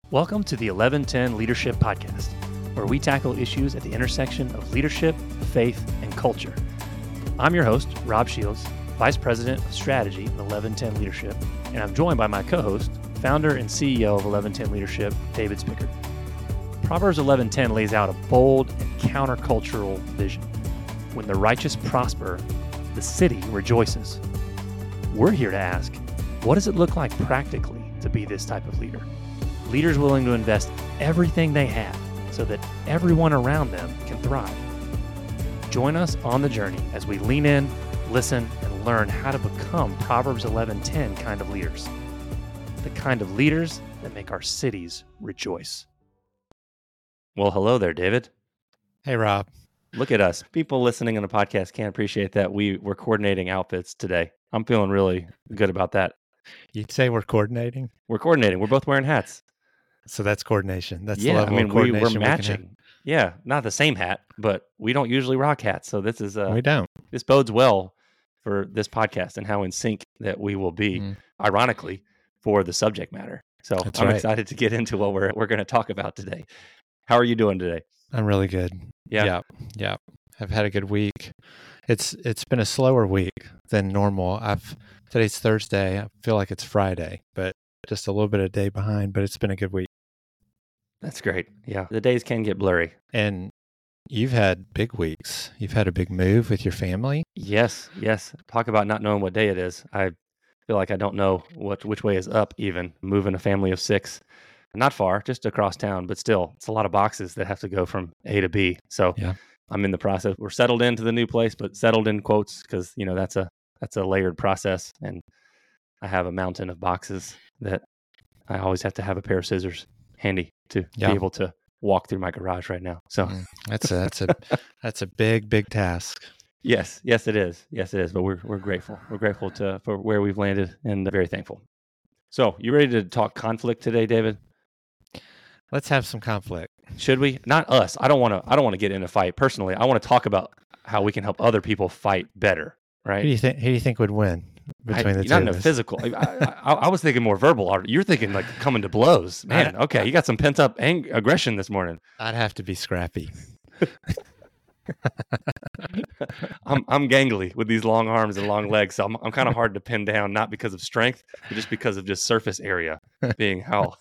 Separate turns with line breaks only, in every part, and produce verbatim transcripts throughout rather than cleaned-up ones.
Welcome to the eleven ten Leadership Podcast, where we tackle issues at the intersection of leadership, faith, and culture. I'm your host, Rob Shields, Vice President of Strategy at eleven ten Leadership, and I'm joined by my co-host, founder and C E O of eleven ten Leadership, David Spickard. Proverbs eleven ten lays out a bold and countercultural vision. When the righteous prosper, the city rejoices. We're here to ask, what does it look like practically to be this type of leader? Leaders willing to invest everything they have so that everyone around them can thrive. Join us on the journey as we lean in, listen, and learn how to become Proverbs eleven ten kind of leaders. The kind of leaders that make our cities rejoice. Well, hello there, David.
Hey, Rob.
Look at us. People listening on the podcast can't appreciate that we were coordinating outfits today. I'm feeling really good about that.
You'd say we're coordinating?
We're coordinating. We're both wearing hats.
So that's coordination. That's
yeah,
the level
I mean,
of
we,
coordination
we're matching.
We
yeah, not the same hat, but we don't usually rock hats. So this is uh,
we don't.
This bodes well for this podcast and how in sync that we will be,
Mm.
ironically, for the subject matter. So
That's
I'm
right.
excited to get into what we're we're going to talk about today. How are you doing today?
I'm really good.
Yeah.
Yeah. Yeah. I've had a good week. It's it's been a slower week than normal. I've today's Thursday. I feel like it's Friday, but just a little bit of a day behind, but it's been a good week.
That's great. Yeah, the days can get blurry.
And you've had big weeks. You've had a big move with your family.
Yes, yes. Talk about not knowing what day it is. I feel like I don't know what which way is up even. Moving a family of six, not far, just across town, but still, it's a lot of boxes that have to go from A to B. So
Yeah.
I'm in the process. We're settled into the new place, but settled in quotes because, you know, that's a that's a layered process. And I have a mountain of boxes that I always have to have a pair of scissors handy to
Yeah.
be able to walk through my garage right now. So
Mm. That's a that's a that's a big, big task.
yes, yes, it is. Yes, it is. But we're we're grateful. We're grateful to for where we've landed and very thankful. So you ready to talk conflict today, David?
Let's have some conflict.
Should we? Not us. I don't want to. I don't want to get in a fight personally. I want to talk about how we can help other people fight better.
Who do
Right?
you think who do you think would win between
I,
the two
not in
of
a
us?
physical. I, I, I was thinking more verbal. You're thinking like coming to blows, man.
I-
Okay, you got some pent up ang- aggression this morning.
I'd have to be scrappy.
I'm I'm gangly with these long arms and long legs, so I'm I'm kind of hard to pin down, not because of strength, but just because of just surface area being how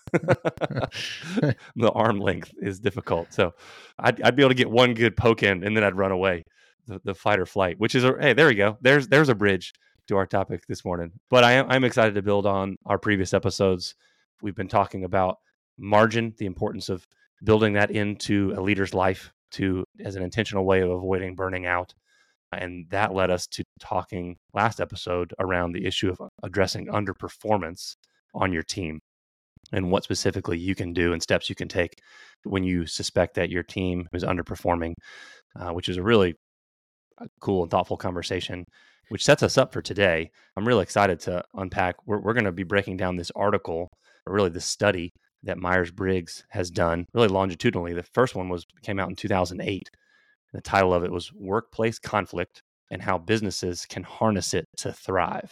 the arm length is difficult. So I'd I'd be able to get one good poke in, and then I'd run away, the, the fight or flight, which is a, hey, there we go. There's there's a bridge to our topic this morning. But I am I'm excited to build on our previous episodes. We've been talking about margin, the importance of building that into a leader's life to as an intentional way of avoiding burning out. And that led us to talking last episode around the issue of addressing underperformance on your team and what specifically you can do and steps you can take when you suspect that your team is underperforming, uh, which is a really cool and thoughtful conversation, which sets us up for today. I'm really excited to unpack. We're, we're going to be breaking down this article, or really this study that Myers-Briggs has done, really longitudinally. The first one was came out in two thousand eight. The title of it was Workplace Conflict and How Businesses Can Harness It to Thrive.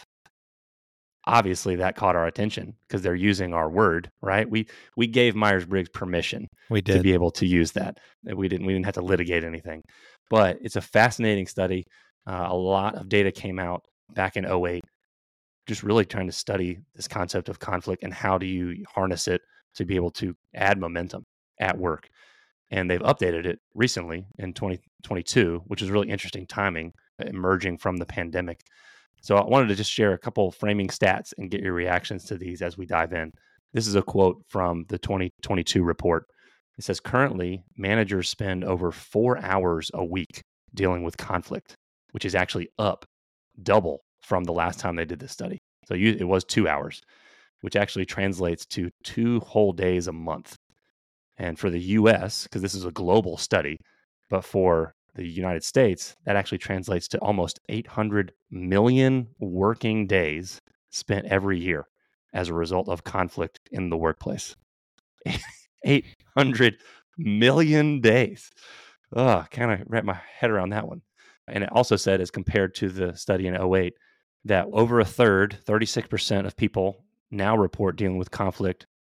Obviously, that caught our attention because they're using our word, right? We we gave Myers-Briggs permission
We
to
did.
be able to use that. We didn't we didn't have to litigate anything. But it's a fascinating study. Uh, a lot of data came out back in oh eight, just really trying to study this concept of conflict and how do you harness it to be able to add momentum at work. And they've updated it recently in twenty twenty-two, which is really interesting timing emerging from the pandemic. So I wanted to just share a couple framing stats and get your reactions to these as we dive in. This is a quote from the twenty twenty-two report. It says, currently, managers spend over four hours a week dealing with conflict, which is actually up double from the last time they did this study. So you, it was two hours, which actually translates to two whole days a month. And for the U S, because this is a global study, but for the United States, that actually translates to almost eight hundred million working days spent every year as a result of conflict in the workplace. eight hundred million days. Oh, kind of wrap my head around that one. And it also said, as compared to the study in oh eight, that over a third, thirty-six percent of people now report dealing with conflict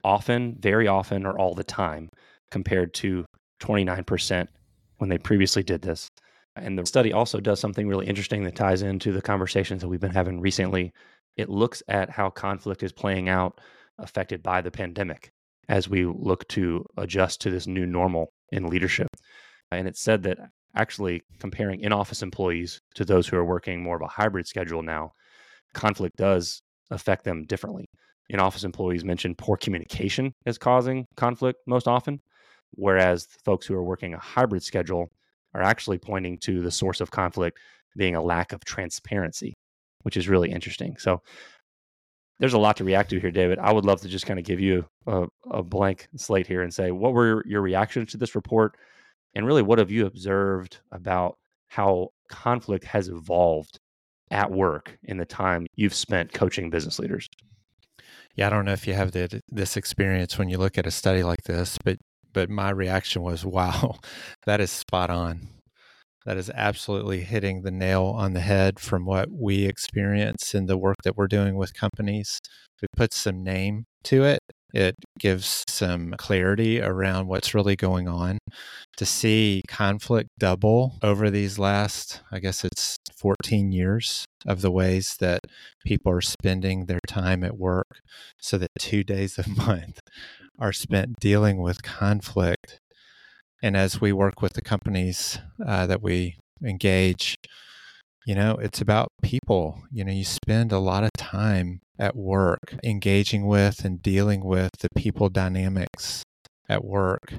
often, very often, or all the time, compared to twenty-nine percent when they previously did this. And the study also does something really interesting that ties into the conversations that we've been having recently. It looks at how conflict is playing out affected by the pandemic as we look to adjust to this new normal in leadership. And it said that actually comparing in-office employees to those who are working more of a hybrid schedule now, conflict does affect them differently. In-office employees mentioned poor communication as causing conflict most often, whereas folks who are working a hybrid schedule are actually pointing to the source of conflict being a lack of transparency, which is really interesting. So there's a lot to react to here, David. I would love to just kind of give you a, a blank slate here and say, what were your reactions to this report? And really, what have you observed about how conflict has evolved at work in the time you've spent coaching business leaders?
Yeah, I don't know if you have the, this experience when you look at a study like this, but but my reaction was, wow, that is spot on. That is absolutely hitting the nail on the head from what we experience in the work that we're doing with companies. We put some name to it. It gives some clarity around what's really going on. To see conflict double over these last, I guess it's fourteen years of the ways that people are spending their time at work, so that two days a month are spent dealing with conflict. And as we work with the companies uh, that we engage, you know, it's about people. You know, you spend a lot of time at work engaging with and dealing with the people dynamics at work.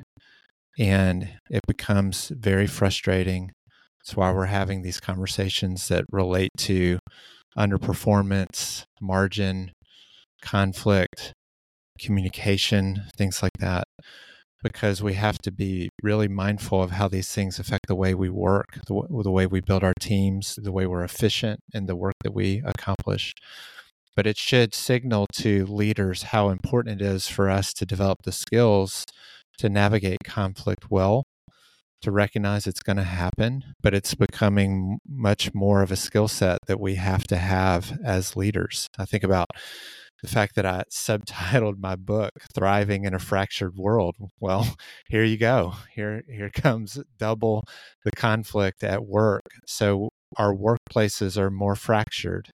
And it becomes very frustrating. That's why we're having these conversations that relate to underperformance, margin, conflict, communication, things like that, because we have to be really mindful of how these things affect the way we work, the, w- the way we build our teams, the way we're efficient in the work that we accomplish. But it should signal to leaders how important it is for us to develop the skills to navigate conflict well, to recognize it's going to happen, but it's becoming much more of a skill set that we have to have as leaders. I think about the fact that I subtitled my book, Thriving in a Fractured World. Well, here you go. Here, here comes double the conflict at work. So our workplaces are more fractured.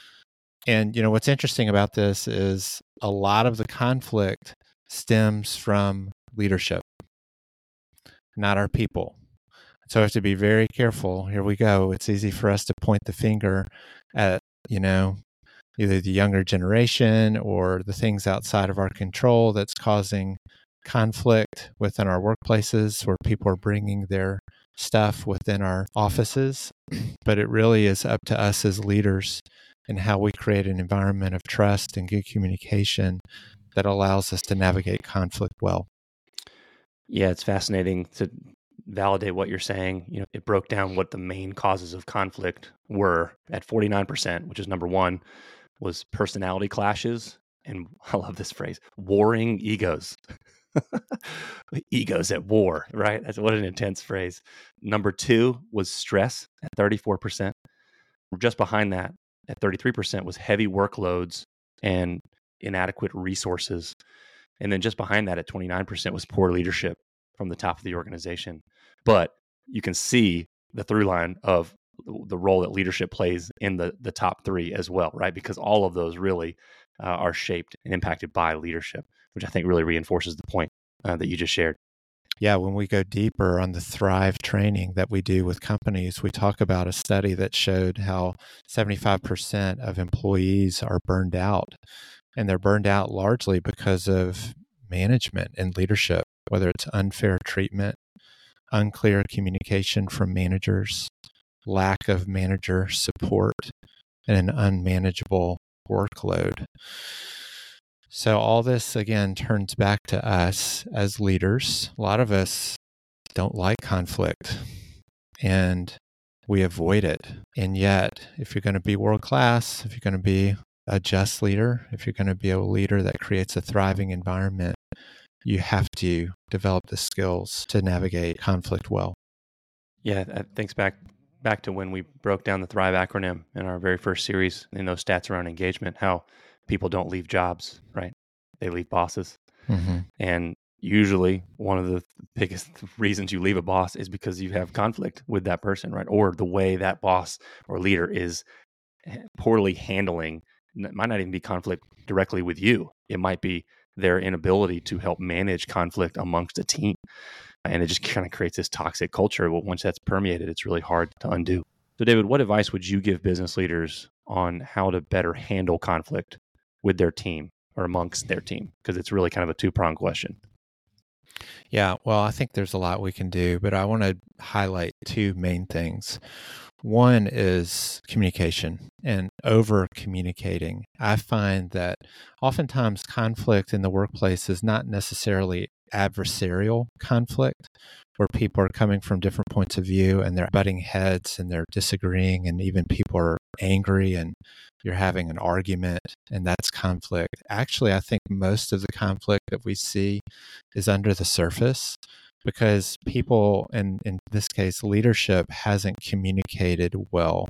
And, you know, what's interesting about this is a lot of the conflict stems from leadership, not our people. So we have to be very careful. Here we go. It's easy for us to point the finger at, you know, either the younger generation or the things outside of our control that's causing conflict within our workplaces, where people are bringing their stuff within our offices. But it really is up to us as leaders and how we create an environment of trust and good communication that allows us to navigate conflict well.
Yeah, it's fascinating to validate what you're saying. You know, it broke down what the main causes of conflict were at forty-nine percent, which is number one, was personality clashes. And I love this phrase, warring egos. Egos at war, right? That's what an intense phrase. Number two was stress at thirty-four percent. Just behind that, at thirty-three percent, was heavy workloads and inadequate resources. And then just behind that at twenty-nine percent was poor leadership from the top of the organization. But you can see the through line of the role that leadership plays in the, the top three as well, right? Because all of those really uh, are shaped and impacted by leadership, which I think really reinforces the point uh, that you just shared.
Yeah, when we go deeper on the Thrive training that we do with companies, we talk about a study that showed how seventy-five percent of employees are burned out. And they're burned out largely because of management and leadership, whether it's unfair treatment, unclear communication from managers, lack of manager support, and an unmanageable workload. So all this, again, turns back to us as leaders. A lot of us don't like conflict, and we avoid it. And yet, if you're going to be world-class, if you're going to be a just leader, if you're going to be a leader that creates a thriving environment, you have to develop the skills to navigate conflict well.
Yeah, that thinks back back to when we broke down the Thrive acronym in our very first series in those stats around engagement, how people don't leave jobs, right? They leave bosses.
Mm-hmm.
And usually one of the biggest reasons you leave a boss is because you have conflict with that person, right? Or the way that boss or leader is poorly handling, it might not even be conflict directly with you. It might be their inability to help manage conflict amongst a team. And it just kind of creates this toxic culture. Well, once that's permeated, it's really hard to undo. So, David, what advice would you give business leaders on how to better handle conflict with their team or amongst their team? Because it's really kind of a two-pronged question.
Yeah, well, I think there's a lot we can do, but I want to highlight two main things. One is communication and over communicating. I find that oftentimes conflict in the workplace is not necessarily adversarial conflict, where people are coming from different points of view and they're butting heads and they're disagreeing, and even people are angry and you're having an argument, and that's conflict. Actually, I think most of the conflict that we see is under the surface, because people, and in this case, leadership hasn't communicated well.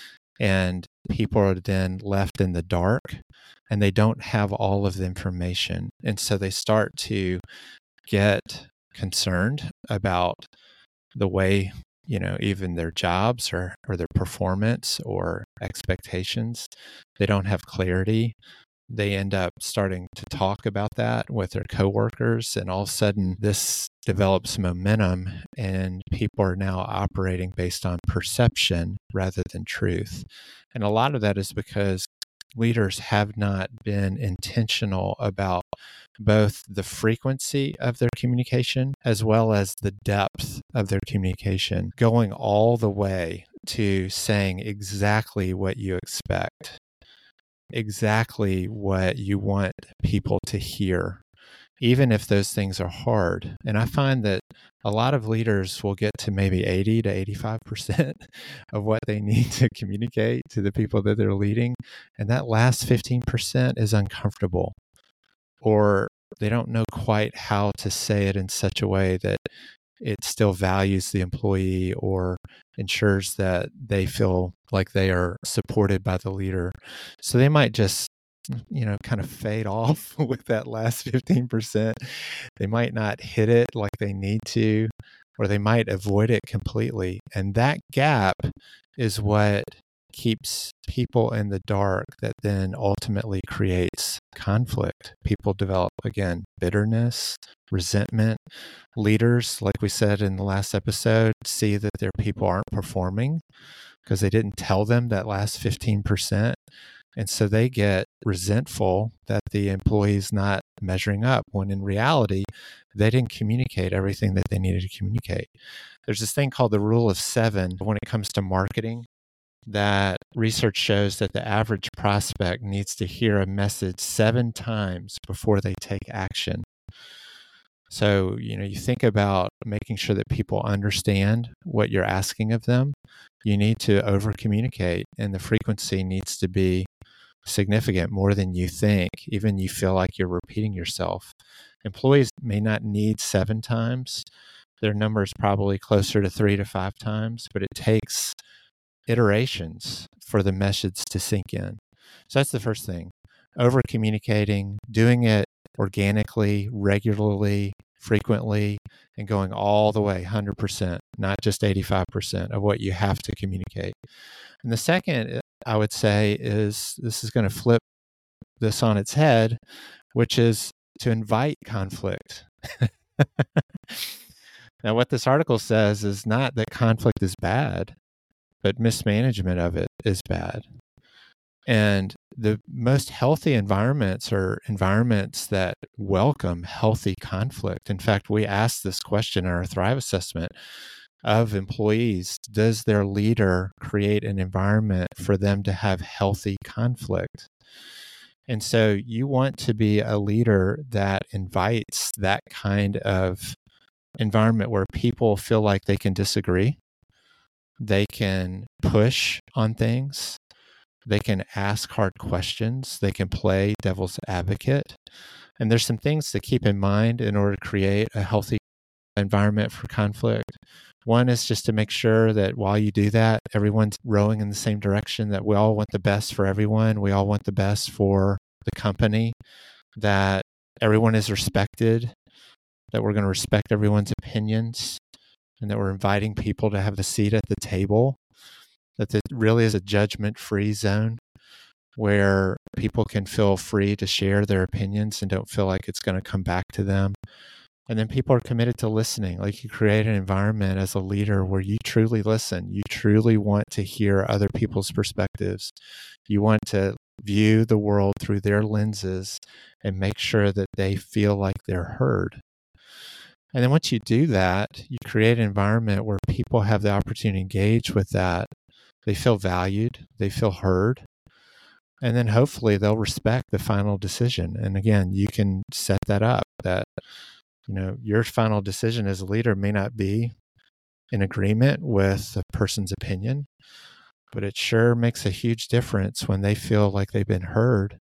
And people are then left in the dark and they don't have all of the information. And so they start to get concerned about the way, you know, even their jobs or, or their performance or expectations. They don't have clarity. They end up starting to talk about that with their coworkers, and all of a sudden this develops momentum and people are now operating based on perception rather than truth. And a lot of that is because leaders have not been intentional about both the frequency of their communication as well as the depth of their communication, going all the way to saying exactly what you expect, exactly what you want people to hear, even if those things are hard. And I find that a lot of leaders will get to maybe eighty to eighty-five percent of what they need to communicate to the people that they're leading. And that last fifteen percent is uncomfortable, or they don't know quite how to say it in such a way that it still values the employee or ensures that they feel like they are supported by the leader. So they might just, you know, kind of fade off with that last fifteen percent. They might not hit it like they need to, or they might avoid it completely. And that gap is what keeps people in the dark, that then ultimately creates conflict. People develop, again, bitterness, resentment. Leaders, like we said in the last episode, see that their people aren't performing because they didn't tell them that last fifteen percent. And so they get resentful that the employee's not measuring up, when in reality, they didn't communicate everything that they needed to communicate. There's this thing called the rule of seven when it comes to marketing, that research shows that the average prospect needs to hear a message seven times before they take action. So, you know, you think about making sure that people understand what you're asking of them. You need to over communicate, and the frequency needs to be significant, more than you think. Even you feel like you're repeating yourself. Employees may not need seven times. Their number is probably closer to three to five times, but it takes iterations for the message to sink in. So that's the first thing. Over communicating, doing it organically, regularly, frequently, and going all the way one hundred percent, not just eighty-five percent of what you have to communicate. And the second, I would say, is this is going to flip this on its head, which is to invite conflict. Now, what this article says is not that conflict is bad, but mismanagement of it is bad. And the most healthy environments are environments that welcome healthy conflict. In fact, we asked this question in our Thrive assessment of employees: does their leader create an environment for them to have healthy conflict? And so you want to be a leader that invites that kind of environment where people feel like they can disagree, they can push on things, they can ask hard questions, they can play devil's advocate. And there's some things to keep in mind in order to create a healthy environment for conflict. One is just to make sure that while you do that, everyone's rowing in the same direction, that we all want the best for everyone. We all want the best for the company, that everyone is respected, that we're going to respect everyone's opinions, and that we're inviting people to have a seat at the table, that it really is a judgment-free zone where people can feel free to share their opinions and don't feel like it's going to come back to them. And then people are committed to listening. Like, you create an environment as a leader where you truly listen. You truly want to hear other people's perspectives. You want to view the world through their lenses and make sure that they feel like they're heard. And then once you do that, you create an environment where people have the opportunity to engage with that. They feel valued. They feel heard. And then hopefully they'll respect the final decision. And again, you can set that up that, you know, your final decision as a leader may not be in agreement with the person's opinion, but it sure makes a huge difference when they feel like they've been heard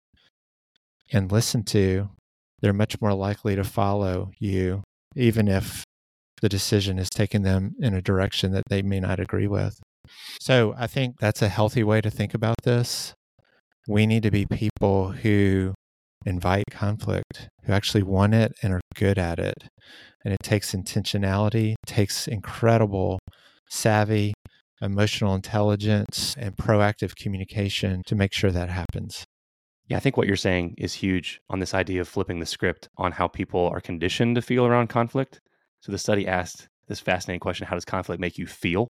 and listened to. They're much more likely to follow you, even if the decision is taking them in a direction that they may not agree with. So I think that's a healthy way to think about this. We need to be people who invite conflict, who actually want it and are good at it. And it takes intentionality, takes incredible savvy, emotional intelligence, and proactive communication to make sure that happens.
Yeah, I think what you're saying is huge on this idea of flipping the script on how people are conditioned to feel around conflict. So the study asked this fascinating question: how does conflict make you feel?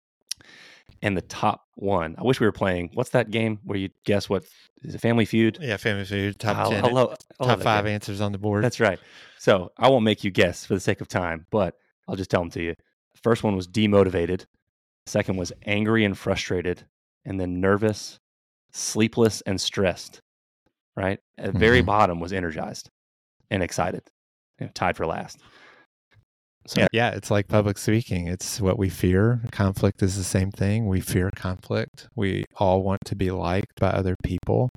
And the top one, I wish we were playing, what's that game where you guess what, is it Family Feud?
Yeah, Family Feud, top
I,
ten,
I love, I love
top
that
five
game.
answers on the board.
That's right. So I won't make you guess for the sake of time, but I'll just tell them to you. The first one was demotivated. The second was angry and frustrated, and then nervous, sleepless, and stressed. Right? At the very
Mhm.
bottom was energized and excited, you know, tied for last. So
Yeah, yeah, it's like public speaking. It's what we fear. Conflict is the same thing. We fear conflict. We all want to be liked by other people.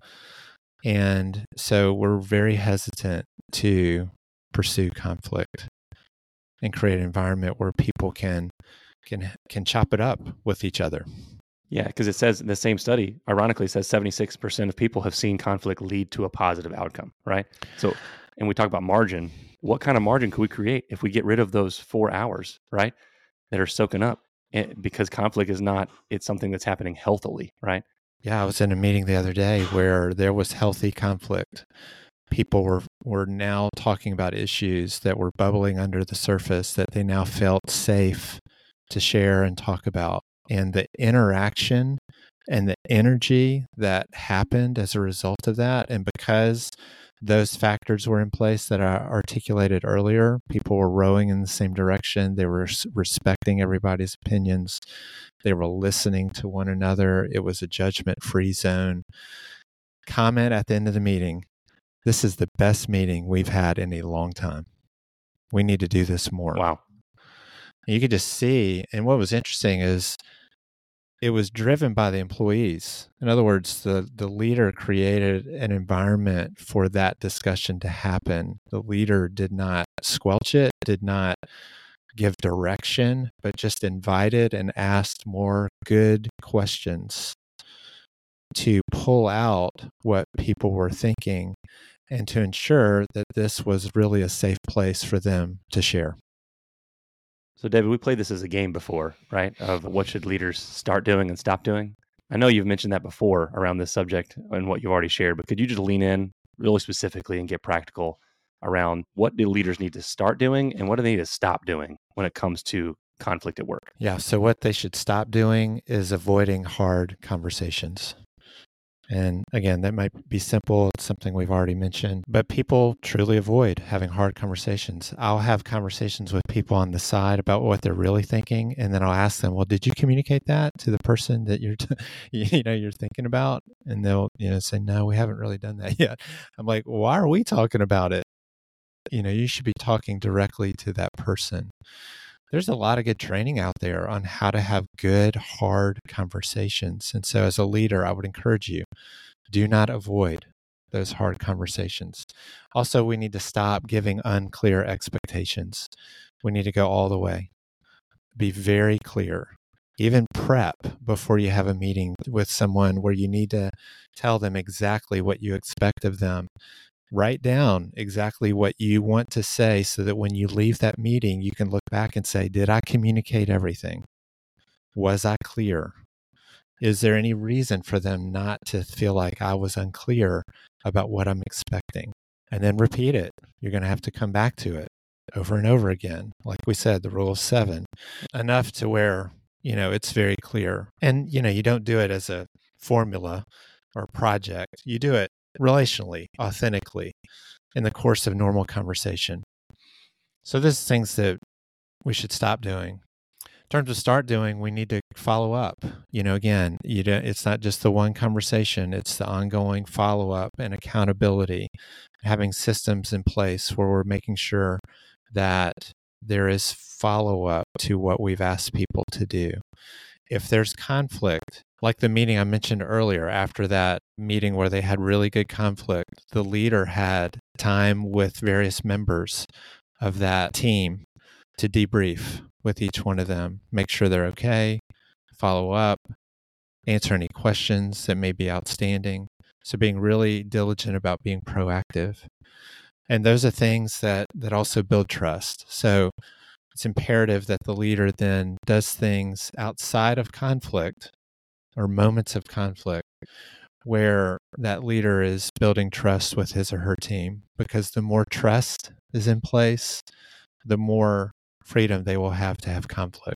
And so we're very hesitant to pursue conflict and create an environment where people can can can chop it up with each other.
yeah, because it says in the same study, ironically, it says seventy-six percent of people have seen conflict lead to a positive outcome, right? So, and we talk about margin. What kind of margin could we create if we get rid of those four hours, right, that are soaking up? And because conflict is not, it's something that's happening healthily, right?
Yeah, I was in a meeting the other day where there was healthy conflict. People were, were now talking about issues that were bubbling under the surface that they now felt safe to share and talk about. And the interaction and the energy that happened as a result of that, and because those factors were in place that I articulated earlier, people were rowing in the same direction. They were respecting everybody's opinions. They were listening to one another. It was a judgment-free zone. Comment at the end of the meeting: this is the best meeting we've had in a long time. We need to do this more.
Wow.
You could just see, and what was interesting is it was driven by the employees. In other words, the, the leader created an environment for that discussion to happen. The leader did not squelch it, did not give direction, but just invited and asked more good questions to pull out what people were thinking and to ensure that this was really a safe place for them to share.
So, David, we played this as a game before, right? Of what should leaders start doing and stop doing. I know you've mentioned that before around this subject and what you've already shared, but could you just lean in really specifically and get practical around what do leaders need to start doing and what do they need to stop doing when it comes to conflict at work?
Yeah, so what they should stop doing is avoiding hard conversations. And again, that might be simple. It's something we've already mentioned, but people truly avoid having hard conversations. I'll have conversations with people on the side about what they're really thinking. And then I'll ask them, well, did you communicate that to the person that you're, t- you know, you're thinking about? And they'll, you know, say, no, we haven't really done that yet. I'm like, why are we talking about it? You know, you should be talking directly to that person. There's a lot of good training out there on how to have good, hard conversations. And so as a leader, I would encourage you, do not avoid those hard conversations. Also, we need to stop giving unclear expectations. We need to go all the way. Be very clear. Even prep before you have a meeting with someone where you need to tell them exactly what you expect of them. Write down exactly what you want to say so that when you leave that meeting, you can look back and say, did I communicate everything? Was I clear? Is there any reason for them not to feel like I was unclear about what I'm expecting? And then repeat it. You're going to have to come back to it over and over again. Like we said, the rule of seven, enough to where, you know, it's very clear. And, you know, you don't do it as a formula or project. You do it relationally, authentically, in the course of normal conversation. So this is things that we should stop doing. In terms of start doing, we need to follow up. You know, again, you don't, it's not just the one conversation, it's the ongoing follow-up and accountability, having systems in place where we're making sure that there is follow-up to what we've asked people to do. If there's conflict, like the meeting I mentioned earlier, after that meeting where they had really good conflict, the leader had time with various members of that team to debrief with each one of them, make sure they're okay, follow up, answer any questions that may be outstanding. So being really diligent about being proactive. And those are things that, that also build trust. So it's imperative that the leader then does things outside of conflict or moments of conflict where that leader is building trust with his or her team, because the more trust is in place, the more freedom they will have to have conflict.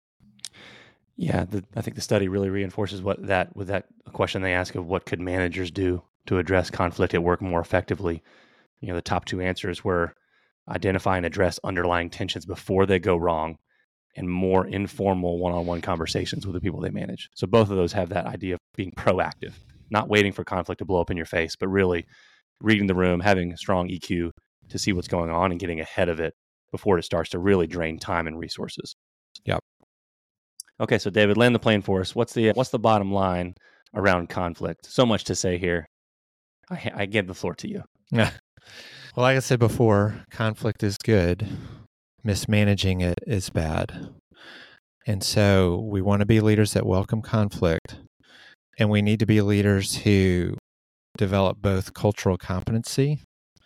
Yeah, the, I think the study really reinforces what that with that question they ask of what could managers do to address conflict at work more effectively. You know, the top two answers were identify and address underlying tensions before they go wrong, and more informal one-on-one conversations with the people they manage. So both of those have that idea of being proactive, not waiting for conflict to blow up in your face, but really reading the room, having strong E Q to see what's going on and getting ahead of it before it starts to really drain time and resources.
Yep.
Okay, so David, land the plane for us. What's the what's the bottom line around conflict? So much to say here. I, I give the floor to you.
Yeah. Well, like I said before, conflict is good. Mismanaging it is bad. And so we want to be leaders that welcome conflict. And we need to be leaders who develop both cultural competency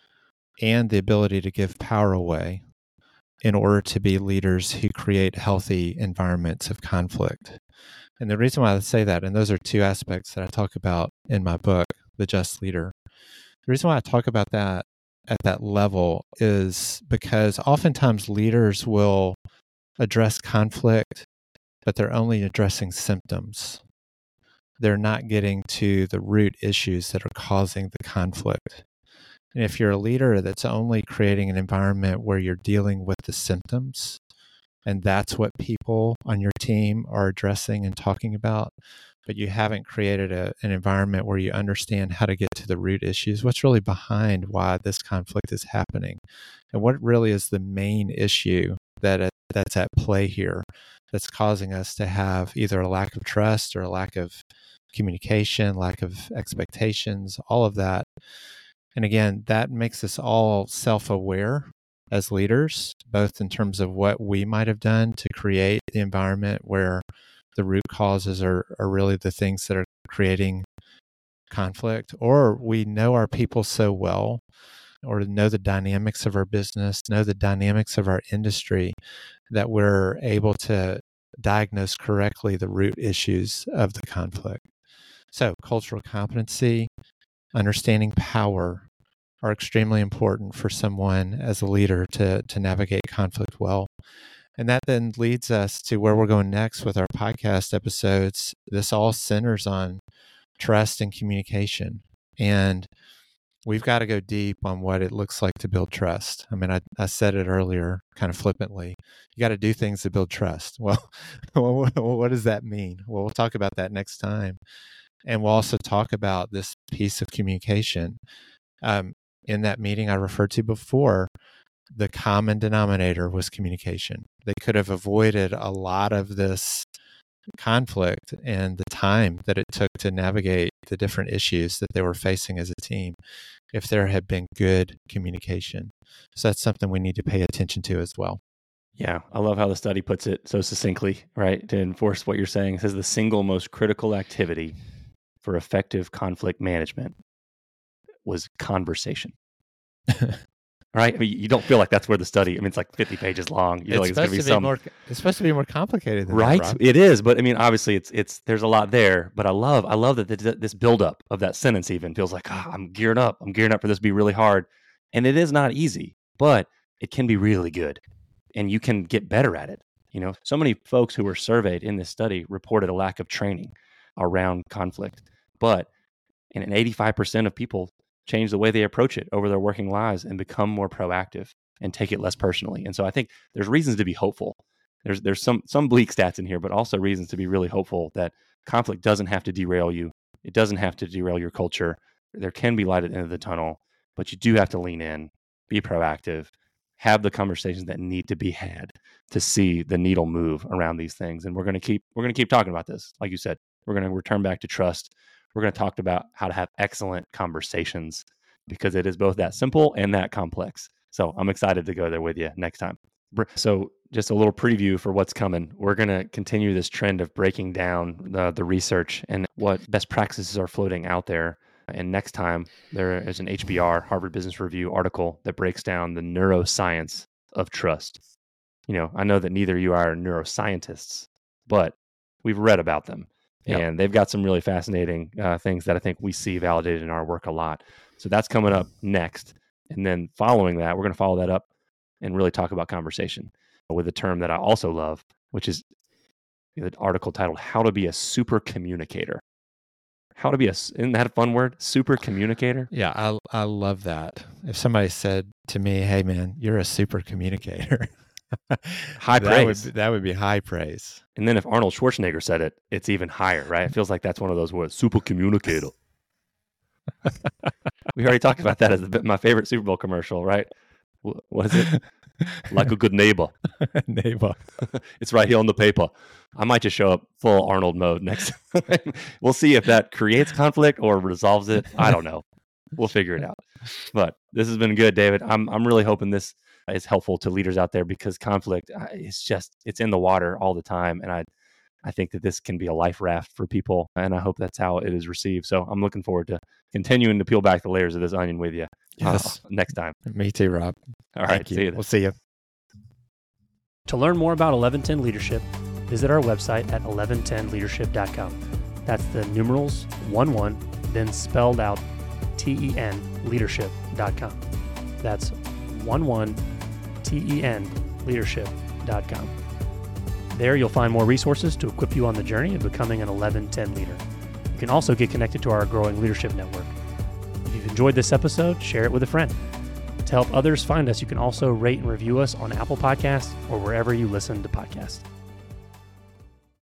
and the ability to give power away in order to be leaders who create healthy environments of conflict. And the reason why I say that, and those are two aspects that I talk about in my book, The Just Leader. The reason why I talk about that at that level is because oftentimes leaders will address conflict, but they're only addressing symptoms. They're not getting to the root issues that are causing the conflict. And if you're a leader that's only creating an environment where you're dealing with the symptoms, and that's what people on your team are addressing and talking about, but you haven't created a, an environment where you understand how to get to the root issues, what's really behind why this conflict is happening, and what really is the main issue that that's at play here that's causing us to have either a lack of trust or a lack of communication, lack of expectations, all of that. And again, that makes us all self-aware as leaders, both in terms of what we might have done to create the environment where the root causes are, are really the things that are creating conflict, or we know our people so well, or know the dynamics of our business, know the dynamics of our industry, that we're able to diagnose correctly the root issues of the conflict. So cultural competency, understanding power are extremely important for someone as a leader to, to navigate conflict well. And that then leads us to where we're going next with our podcast episodes. This all centers on trust and communication. And we've got to go deep on what it looks like to build trust. I mean, I, I said it earlier, kind of flippantly. You got to do things to build trust. Well, what does that mean? Well, we'll talk about that next time. And we'll also talk about this piece of communication. Um, in that meeting I referred to before, the common denominator was communication. They could have avoided a lot of this conflict and the time that it took to navigate the different issues that they were facing as a team if there had been good communication. So that's something we need to pay attention to as well.
Yeah, I love how the study puts it so succinctly, right? To enforce what you're saying. It says the single most critical activity for effective conflict management was conversation. Right? I mean, you don't feel like that's where the study, I mean, it's like fifty pages long. You feel
It's
like it's going
supposed
to be
to be
some,
more. It's supposed to be more complicated than that,
right?
Rob.
It is, but I mean, obviously, it's it's there's a lot there. But I love I love that th- this buildup of that sentence even feels like, ah, I'm geared up. I'm gearing up for this to be really hard, and it is not easy, but it can be really good, and you can get better at it. You know, so many folks who were surveyed in this study reported a lack of training around conflict, but and an eighty-five percent of people change the way they approach it over their working lives and become more proactive and take it less personally. And so I think there's reasons to be hopeful. There's there's some some bleak stats in here, but also reasons to be really hopeful that conflict doesn't have to derail you. It doesn't have to derail your culture. There can be light at the end of the tunnel, but you do have to lean in, be proactive, have the conversations that need to be had to see the needle move around these things. And we're going to keep we're going to keep talking about this. Like you said, we're going to return back to trust. We're going to talk about how to have excellent conversations because it is both that simple and that complex. So I'm excited to go there with you next time. So just a little preview for what's coming. We're going to continue this trend of breaking down the, the research and what best practices are floating out there. And next time, there is an H B R, Harvard Business Review article that breaks down the neuroscience of trust. You know, I know that neither you are neuroscientists, but we've read about them. Yep. And they've got some really fascinating uh, things that I think we see validated in our work a lot. So that's coming up next. And then following that, we're going to follow that up and really talk about conversation with a term that I also love, which is the article titled How to Be a Super Communicator. How to be a, isn't that a fun word? Super communicator?
Yeah, I I love that. If somebody said to me, hey man, you're a super communicator.
High
that
praise.
Would, that would be high praise.
And then if Arnold Schwarzenegger said it, it's even higher, right? It feels like that's one of those words, super communicator. We already talked about that as the, my favorite Super Bowl commercial, right? What is it? Like a good neighbor.
Neighbor.
It's right here on the paper. I might just show up full Arnold mode next time. We'll see if that creates conflict or resolves it. I don't know. We'll figure it out. But this has been good, David. I'm I'm really hoping this is helpful to leaders out there because conflict is just, it's in the water all the time. And I I think that this can be a life raft for people. And I hope that's how it is received. So I'm looking forward to continuing to peel back the layers of this onion with you
yes.
uh, next time.
Me too, Rob.
All
Thank
right.
you.
See you.
We'll see you.
To learn more about eleven ten Leadership, visit our website at eleven ten leadership dot com. That's the numerals one one, then spelled out T E N leadership dot com. That's one one T E N leadership dot com. There you'll find more resources to equip you on the journey of becoming an eleven ten leader. You can also get connected to our growing leadership network. If you've enjoyed this episode, share it with a friend. To help others find us, you can also rate and review us on Apple Podcasts or wherever you listen to podcasts.